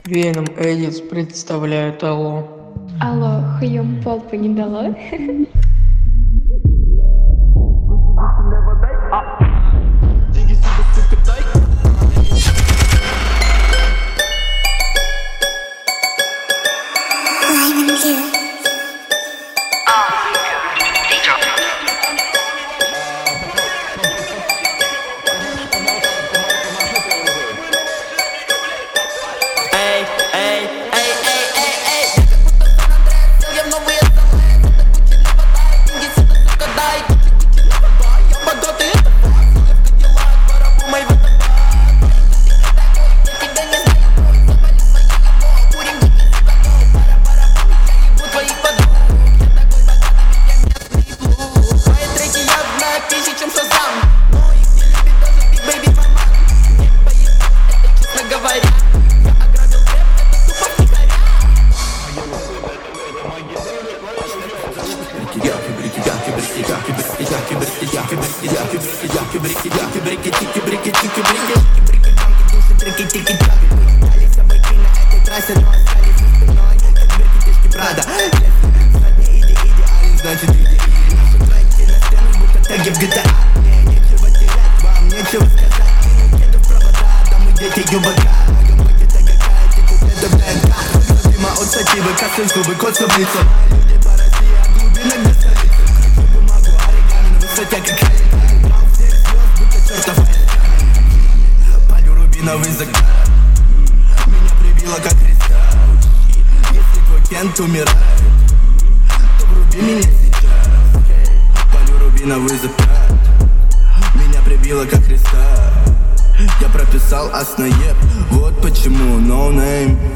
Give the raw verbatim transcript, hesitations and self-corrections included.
Веном Эдис представляет Алло. Алло, хуем полпу не дало? Рубиновый закат меня прибило как кристалл. Если твой Кент умирает, то вруби меня сейчас. Палю рубиновый закат меня прибило как кристалл. Я прописал основ, вот почему no name.